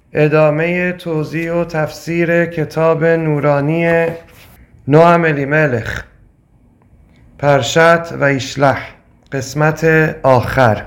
ادامه توضیح و تفسیر کتاب نورانی نوح الیملخ پرشت و ایشلح قسمت آخر.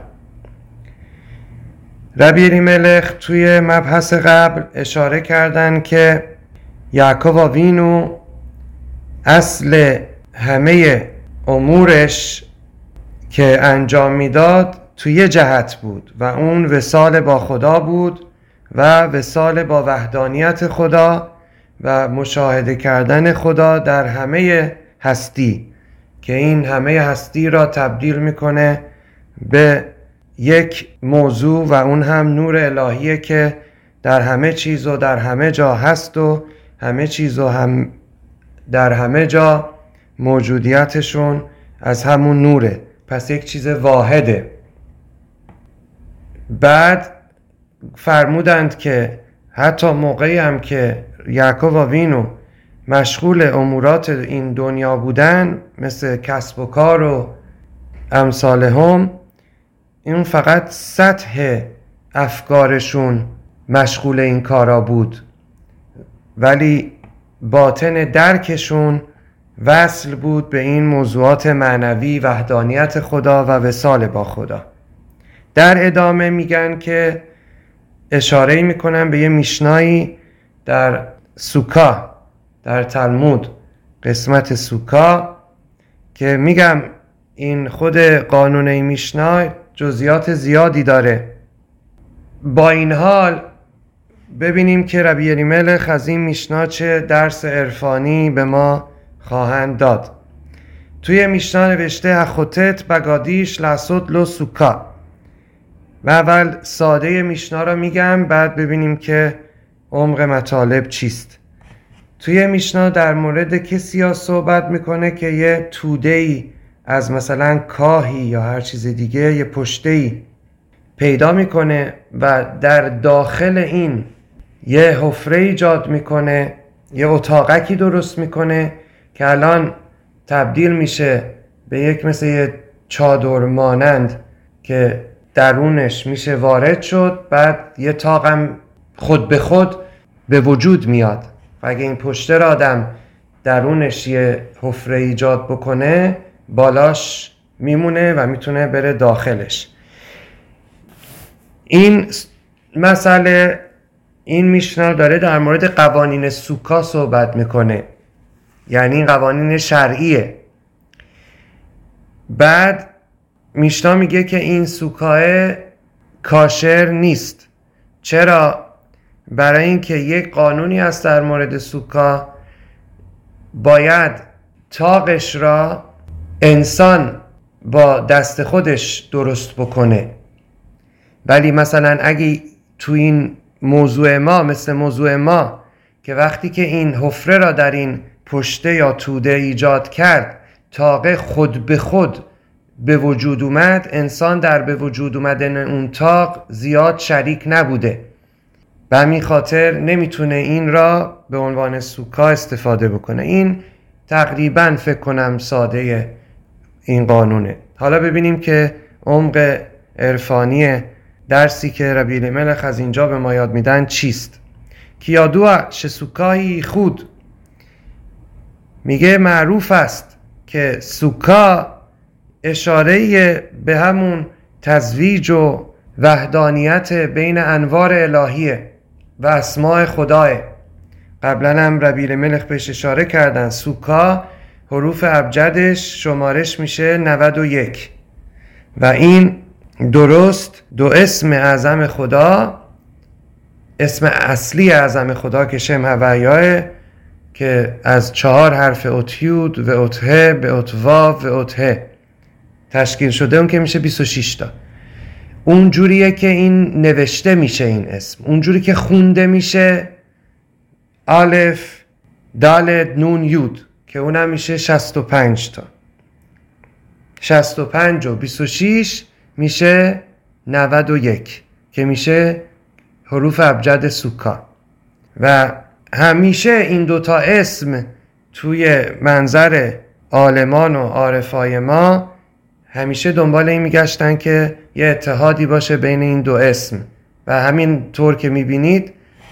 ربی الیملخ توی مبحث قبل اشاره کردن که یعقوب آوینو اصل همه امورش که انجام میداد توی جهت بود و اون وصال با خدا بود و وصال با وحدانیت خدا و مشاهده کردن خدا در همه هستی که این همه هستی را تبدیل میکنه به یک موضوع و اون هم نور الهیه که در همه چیز و در همه جا هست و همه چیز و هم در همه جا موجودیتشون از همون نوره، پس یک چیز واحده. بعد فرمودند که حتی موقعی هم که یعقوب آوینو مشغول امورات این دنیا بودن مثل کسب و کار و امثالهم، این فقط سطح افکارشون مشغول این کارا بود ولی باطن درکشون وصل بود به این موضوعات معنوی، وحدانیت خدا و وصال با خدا. در ادامه میگن که اشاره میکنن به یه میشنایی در سوکا در تلمود قسمت سوکا که میگم این خود قانون این میشنا جزئیات زیادی داره. با این حال ببینیم که ربی الیملخ از این میشنا چه درس عرفانی به ما خواهند داد. توی میشنا نوشته هخوتت بگادیش لسود لو سوکا و اول ساده میشنا را میگم بعد ببینیم که عمق مطالب چیست. توی میشنا در مورد کسی ها صحبت میکنه که یه توده‌ای از مثلا کاهی یا هر چیز دیگه یه پشته‌ای پیدا میکنه و در داخل این یه حفره ایجاد میکنه، یه اتاقکی درست میکنه که الان تبدیل میشه به یک مثل یه چادر مانند که درونش میشه وارد شد. بعد یه تاقم خود به خود به وجود میاد و اگه این پشته را آدم درونش یه حفره ایجاد بکنه بالاش میمونه و میتونه بره داخلش. این مسئله این میشنا داره در مورد قوانین سوکا صحبت میکنه، یعنی این قوانین شرعیه. بعد میشنا میگه که این سوکاه کاشر نیست. چرا؟ برای اینکه یک قانونی هست در مورد سوکا، باید تاقش را انسان با دست خودش درست بکنه، ولی مثلا اگه تو این موضوع ما مثل موضوع ما که وقتی که این حفره را در این پشته یا توده ایجاد کرد تاقه خود به خود به وجود اومد، انسان در به وجود اومدن اون تاق زیاد شریک نبوده، به همین خاطر نمیتونه این را به عنوان سوکا استفاده بکنه. این تقریبا فکر کنم ساده این قانونه. حالا ببینیم که عمق عرفانی درسی که ربی الیملخ از اینجا به ما یاد میدن چیست. کیادوع شسوکایی خود میگه معروف است که سوکا اشاره به همون تزویج و وحدانیت بین انوار الهیه و اسماء خداه. قبلا هم ربی الیملخ بهش اشاره کردن. سوکا حروف ابجدش شمارش میشه 91 و این درست دو اسم اعظم خدا، اسم اصلی اعظم خدا که شم هویاه که از 4 حرف اوتیود و اوته به اوتوا و اوته تشکیل شده، اون که میشه 26 تا. اون جوریه که این نوشته میشه این اسم، اون جوری که خونده میشه الف دال نون یود که اونم میشه 65 تا. 65 و 26 میشه 91 که میشه حروف ابجد سوکا. و همیشه این دوتا اسم توی منظر عالمان و عارفای ما همیشه دنبال این میگشتن که یه اتحادی باشه بین این دو اسم و همین طور که میبینید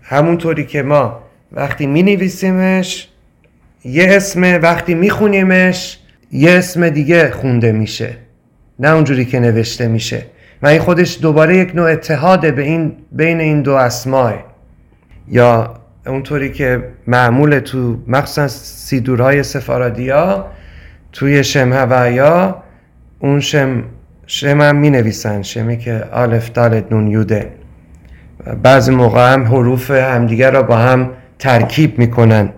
همونطوری که ما وقتی می نویسیمش یه اسم، وقتی می خونیمش یه اسم دیگه خونده میشه، نه اونجوری که نوشته میشه. و این خودش دوباره یک نوع اتحاده بین این دو اسمای. یا اونطوری که معمول تو مخصوصا سیدورهای سفارادیا توی شم هویا، اون شم هم می نویسن، شمی که الف دالت نون یوده. بعضی موقع هم حروف همدیگر را با هم ترکیب میکنن.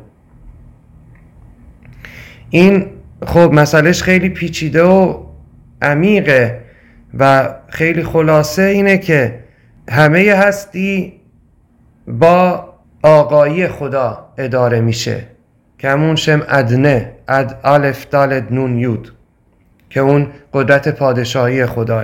این خب مسئلهش خیلی پیچیده و عمیقه و خیلی خلاصه اینه که همه هستی با آقایی خدا اداره میشه که همون شم ادنه، الف دالت نون یود، که اون قدرت پادشاهی خداه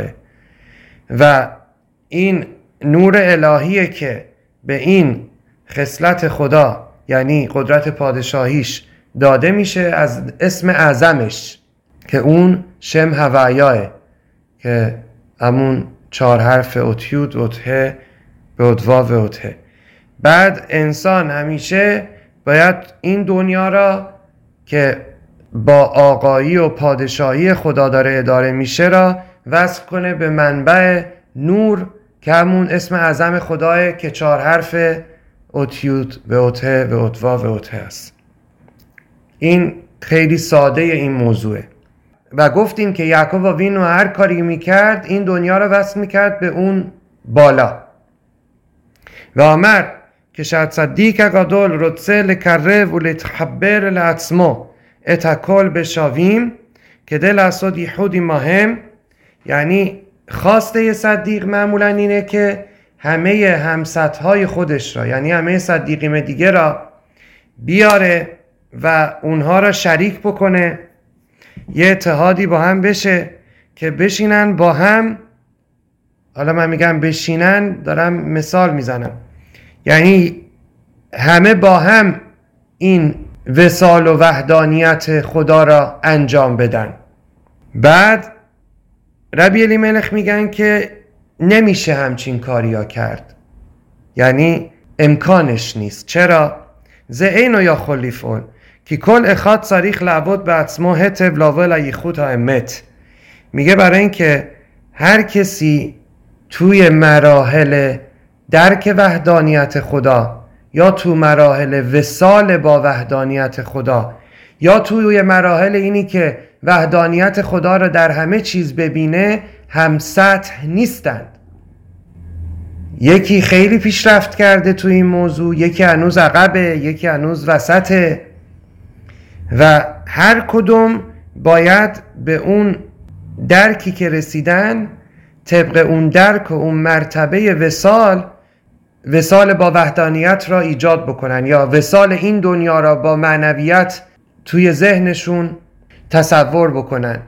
و این نور الهیه که به این خصلت خدا یعنی قدرت پادشاهیش داده میشه از اسم اعظمش که اون شم هویاه، که همون 4 حرف اوتیود اوته به ادوا و اوته. بعد انسان همیشه باید این دنیا را که با آقایی و پادشاهی خدا داره اداره میشه را وصل کنه به منبع نور که همون اسم اعظم خداه که 4 حرف اوتیود و اوته و ادوا و اوته است. این خیلی ساده این موضوعه. و گفتیم که یعقوب وینو هر کاری میکرد این دنیا رو وصل میکرد به اون بالا. و آمر که شاید صدیق گادول رتسه لکره و لتحبر لعصمو اتکل بشاویم که دل اسود یحودی مهم. یعنی خواسته صدیق معمولا اینه که همه همسطهای خودش را، یعنی همه صدیقیم دیگه را بیاره و اونها را شریک بکنه، یه اتحادی با هم بشه که بشینن با هم. حالا من میگم بشینن، دارم مثال میزنم، یعنی همه با هم این وصال و وحدانیت خدا را انجام بدن. بعد ربی الیملخ میگن که نمیشه همچین کاریا کرد، یعنی امکانش نیست. چرا؟ زعینو یا خلیفون که کل اخاد صریخ لعبود به عطمو هتب لاول ایخود ها امت. میگه برای اینکه هر کسی توی مراحل درک وحدانیت خدا یا تو مراحل وصال با وحدانیت خدا یا توی مراحل اینی که وحدانیت خدا را در همه چیز ببینه هم سطح نیستند. یکی خیلی پیشرفت کرده توی این موضوع، یکی هنوز عقبه، یکی هنوز وسطه و هر کدوم باید به اون درکی که رسیدن طبق اون درک و اون مرتبه وصال با وحدانیت را ایجاد بکنن یا وصال این دنیا را با معنویت توی ذهنشون تصور بکنن.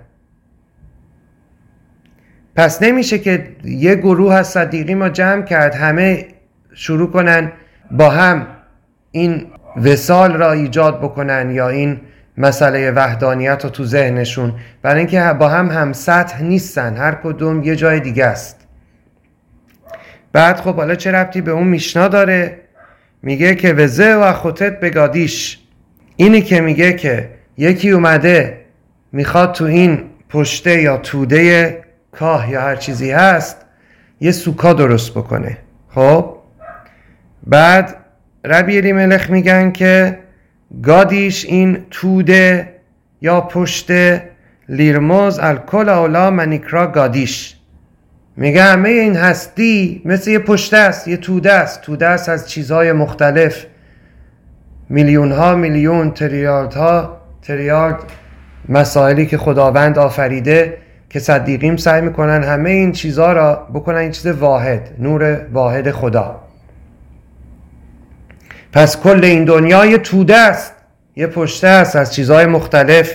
پس نمیشه که یه گروه از صدیقی ما جمع کرد همه شروع کنن با هم این وصال را ایجاد بکنن یا این مسئله وحدانیت رو تو ذهنشون، برای اینکه با هم سطح نیستن، هر کدوم یه جای دیگه است. بعد خب حالا چه ربطی به اون میشنا داره؟ میگه که وزه و خطت بگادیش، اینی که میگه که یکی اومده میخواد تو این پشته یا توده کاه یا هر چیزی هست یه سوکا درست بکنه. خب بعد ربی الیملخ میگن که گادیش این توده یا پشته لیرموز الکل اولا منیکرا گادیش. میگه همه این هستی مثل یه پشته است، یه توده است. توده است از چیزهای مختلف، میلیون ها میلیون تریارد مسائلی که خداوند آفریده که صدیقیم سعی میکنن همه این چیزها را بکنن این چیز واحد، نور واحد خدا. پس کل این دنیا یه توده است، یه پشته است از چیزهای مختلف.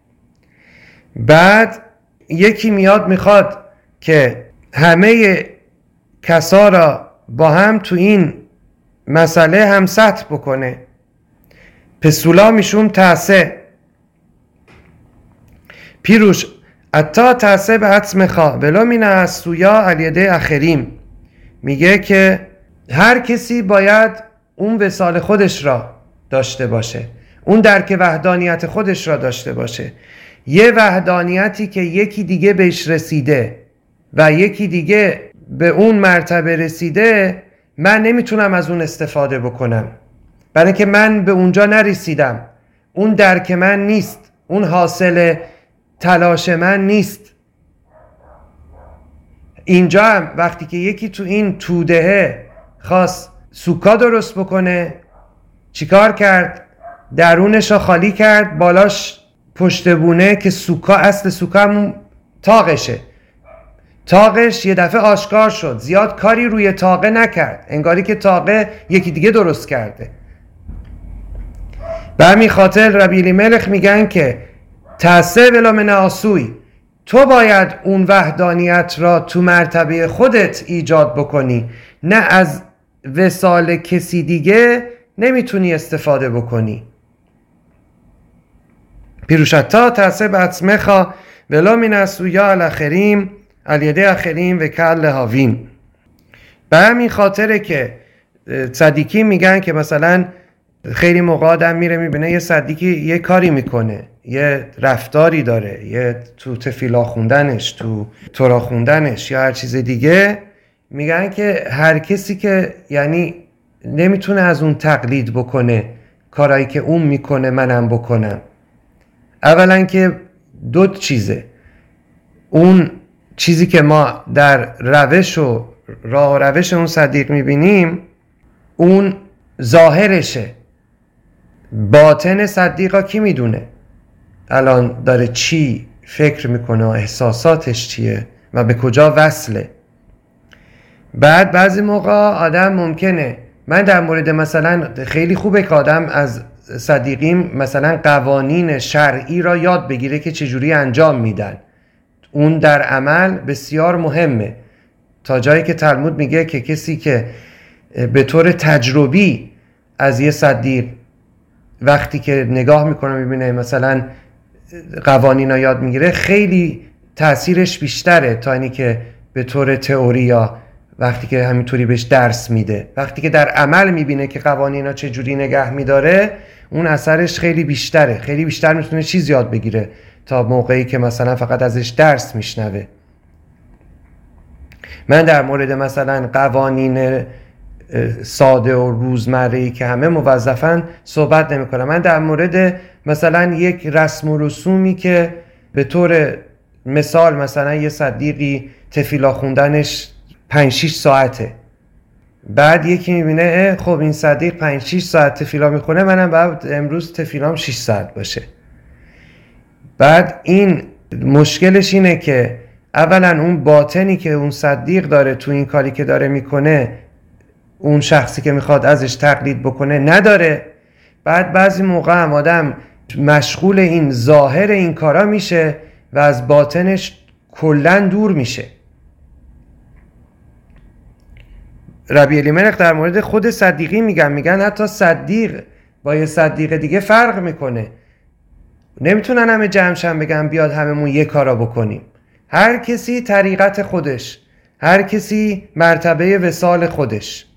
بعد یکی میاد میخواد که همه کسا را با هم تو این مسئله هم سطح بکنه. پسولا میشون تعسه پیروش اتا تعسه به عطم خواه ولا مینه از سویا علیده اخریم. میگه که هر کسی باید اون وصال خودش را داشته باشه، اون درک وحدانیت خودش را داشته باشه. یه وحدانیتی که یکی دیگه بهش رسیده و یکی دیگه به اون مرتبه رسیده، من نمیتونم از اون استفاده بکنم، برای که من به اونجا نرسیدم، اون درک من نیست، اون حاصل تلاش من نیست. اینجا هم وقتی که یکی تو این تودهه خواست سوکا درست بکنه، چیکار کرد؟ درونش رو خالی کرد، بالاش پشتبونه که سوکا، اصل سوکا همون تاقشه. تاقش یه دفعه آشکار شد، زیاد کاری روی تاقه نکرد، انگاری که تاقه یکی دیگه درست کرده. به همین خاطر ربی الیملک میگن که تعصب ولا من آسوی، تو باید اون وحدانیت را تو مرتبه خودت ایجاد بکنی، نه از وصال کسی دیگه نمیتونی استفاده بکنی. پیروشتا تعصب عصمخا ولا من اسویا الاخریم الیده اخریم و کل هاوین. به همین خاطره که صدیقی میگن که مثلا خیلی موقع آدم میره میبینه یه صدیقی یه کاری میکنه، یه رفتاری داره، یه تو تفیلا خوندنش، تو تورا خوندنش یا هر چیز دیگه، میگن که هر کسی که یعنی نمیتونه از اون تقلید بکنه کارایی که اون میکنه منم بکنم. اولا که دو چیزه، اون چیزی که ما در روش و راه و روش اون صدیق میبینیم اون ظاهرشه، باطن صدیقا کی میدونه الان داره چی فکر میکنه و احساساتش چیه و به کجا وصله. بعد بعضی موقع آدم ممکنه، من در مورد مثلا خیلی خوبه که آدم از صدیقیم مثلا قوانین شرعی را یاد بگیره که چجوری انجام میدن، اون در عمل بسیار مهمه، تا جایی که تلمود میگه که کسی که به طور تجربی از یه صدیق وقتی که نگاه میکنه میبینه مثلا قوانین را یاد میگیره، خیلی تأثیرش بیشتره تا اینی که به طور تئوری یا وقتی که همینطوری بهش درس میده. وقتی که در عمل میبینه که قوانین ها چجوری نگه میداره، اون اثرش خیلی بیشتره، خیلی بیشتر میتونه چیز یاد بگیره تا موقعی که مثلا فقط ازش درس میشنوه. من در مورد مثلا قوانین ساده و روزمره‌ای که همه موظفن صحبت نمی کنم. من در مورد مثلا یک رسم و رسومی که به طور مثال مثلا یه صدیقی تفیلا خوندنش 5-6 ساعته، بعد یکی میبینه خب این صدیق 5-6 ساعت تفیلا میخونه، منم بعد امروز تفیلام 6 ساعت باشه. بعد این مشکلش اینه که اولا اون باطنی که اون صدیق داره تو این کاری که داره میکنه اون شخصی که میخواد ازش تقلید بکنه نداره. بعد بعضی موقع هم آدم مشغول این ظاهر این کارا میشه و از باطنش کلن دور میشه. ربی الیملک در مورد خود صدیقی میگن حتی صدیق با یه صدیق دیگه فرق میکنه، نمیتونن همه جمعشن بگن بیاد هممون یه کارا بکنیم. هر کسی طریقت خودش، هر کسی مرتبه وصال خودش.